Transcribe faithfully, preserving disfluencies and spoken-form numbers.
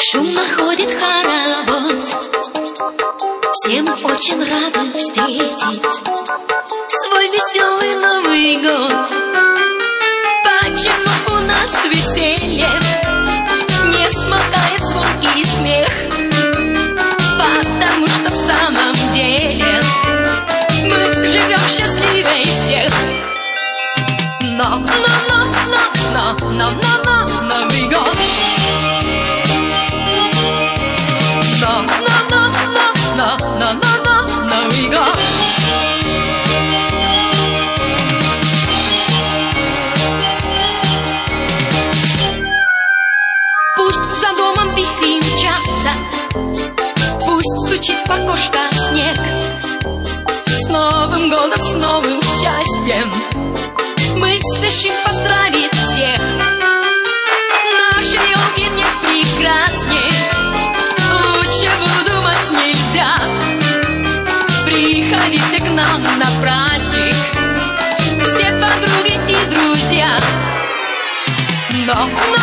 Шумно ходит хоровод, всем очень рады встретить свой веселый Новый год. Почему у нас веселье не смолкает звонкий смех? Потому что в самом деле мы живем счастливее всех. Но, но, но, но, но, но, но, но, Новый год. Но, но, но, но, но, но, но, но, Новый год. Пусть за домом вихри мчатся, пусть стучит в окошко снег. С Новым годом, с новым счастьем мы спешим поздравить всех. Наши елки не прекрасней, лучше выдумать нельзя. Приходите к нам на праздник, все подруги и друзья. Но